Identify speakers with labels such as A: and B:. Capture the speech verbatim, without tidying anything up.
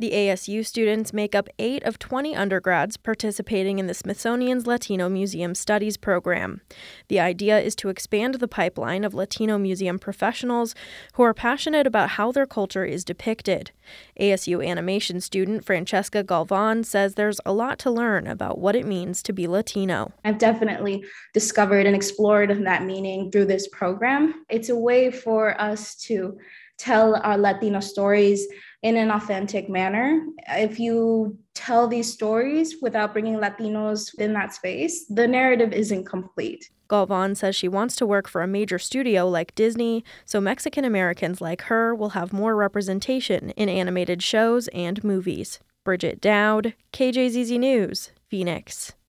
A: The A S U students make up eight of twenty undergrads participating in the Smithsonian's Latino Museum Studies program. The idea is to expand the pipeline of Latino museum professionals who are passionate about how their culture is depicted. A S U animation student Francesca Galvan says there's a lot to learn about what it means to be Latino.
B: I've definitely discovered and explored that meaning through this program. It's a way for us to tell our Latino stories in an authentic manner. If you tell these stories without bringing Latinos in that space, the narrative isn't complete.
A: Galvan says she wants to work for a major studio like Disney, so Mexican Americans like her will have more representation in animated shows and movies. Bridget Dowd, K J Z Z News, Phoenix.